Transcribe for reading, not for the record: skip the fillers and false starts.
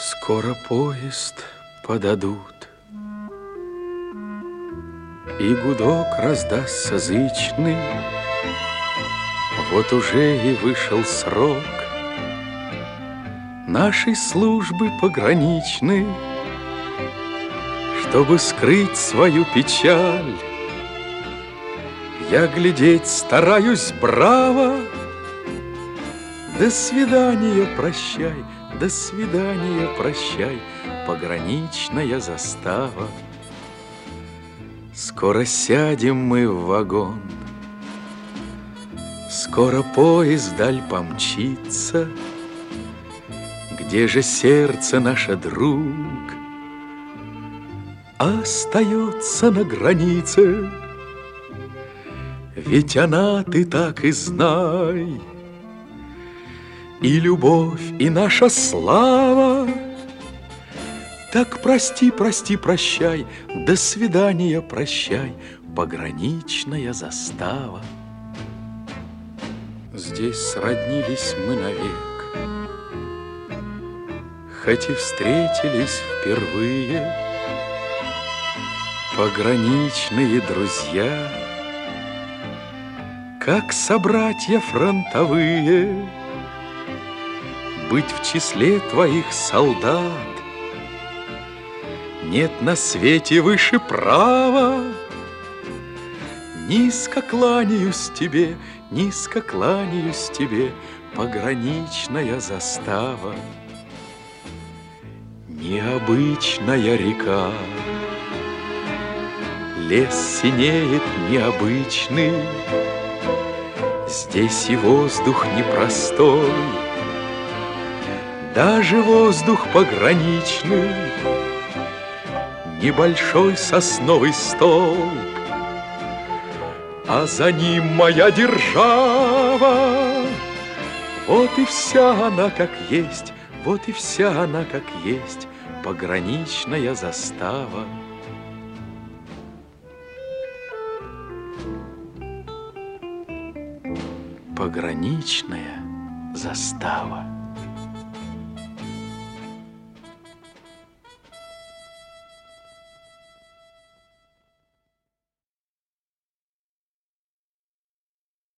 Скоро поезд подадут, и гудок раздастся зычный. Вот уже и вышел срок нашей службы пограничной. Чтобы скрыть свою печаль, я глядеть стараюсь браво. До свидания, прощай, до свидания, прощай, пограничная застава. Скоро сядем мы в вагон, скоро поезд вдаль помчится. Где же сердце наше, друг, остается на границе? Ведь она, ты так и знай, и любовь, и наша слава. Так прости, прости, прощай, до свидания, прощай, пограничная застава. Здесь сроднились мы навек, хоть и встретились впервые. Пограничные друзья, как собратья фронтовые. Быть в числе твоих солдат нет на свете выше права. Низко кланяюсь тебе, низко кланяюсь тебе, пограничная застава. Необычная река, лес синеет необычный. Здесь и воздух непростой, даже воздух пограничный. Небольшой сосновый столб, а за ним моя держава. Вот и вся она как есть, вот и вся она как есть, пограничная застава. Пограничная застава.